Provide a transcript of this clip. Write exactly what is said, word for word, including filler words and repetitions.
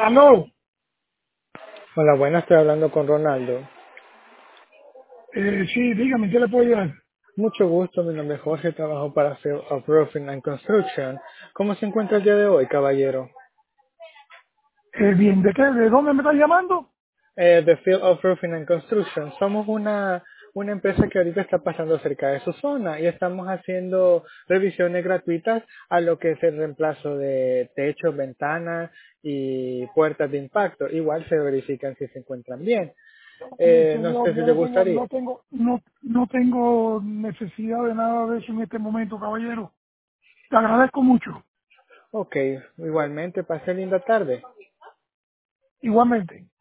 Aló, Hola, buenas, estoy hablando con Ronaldo. eh, sí, dígame, ¿qué le puedo ayudar? Mucho gusto, mi nombre es Jorge, trabajo para Field of Roofing and Construction. ¿Cómo se encuentra el día de hoy, caballero? Eh, bien, ¿de qué? ¿De dónde me está llamando? Eh, The Field of Roofing and Construction. Somos una, una empresa que ahorita está pasando cerca de su zona y estamos haciendo revisiones gratuitas a lo que es el reemplazo de techos, ventanas y puertas de impacto. Igual se verifican si se encuentran bien. Eh, Eh, no señor, sé si yo le no tengo, gustaría. no tengo, no, no tengo necesidad de nada de eso en este momento, caballero. Te agradezco mucho. Ok, igualmente, pase linda tarde. Igualmente.